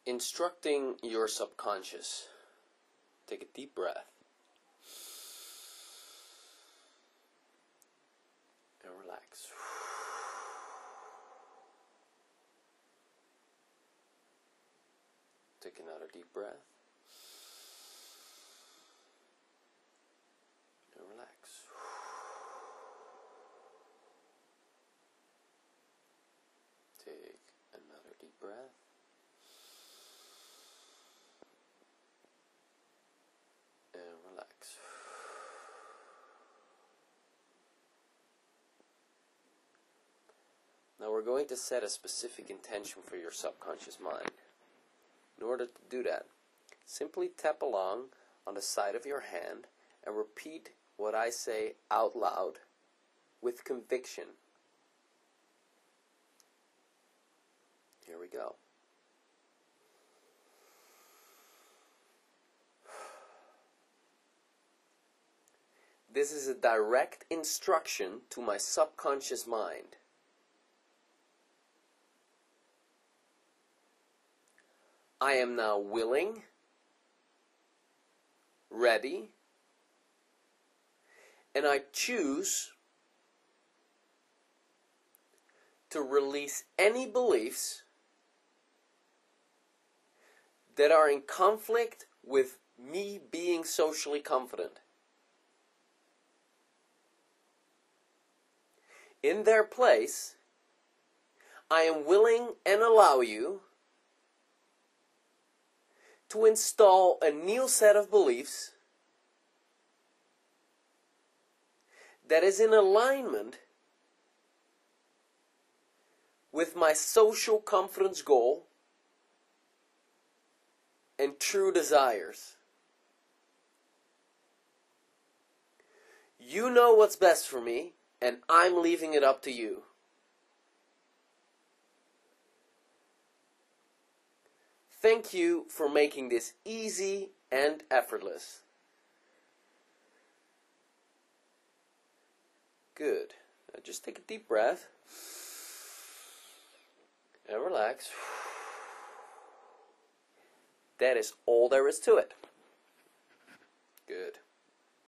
instructing your subconscious. Take a deep breath. And relax. Take another deep breath. And relax. Take another deep breath. And relax. Now we're going to set a specific intention for your subconscious mind. In order to do that, simply tap along on the side of your hand and repeat what I say out loud with conviction. Here we go. This is a direct instruction to my subconscious mind. I am now willing, ready, and I choose to release any beliefs that are in conflict with me being socially confident. In their place, I am willing and allow you to install a new set of beliefs that is in alignment with my social confidence goal and true desires. You know what's best for me, and I'm leaving it up to you. Thank you for making this easy and effortless. Good. Now just take a deep breath and relax. That is all there is to it. Good.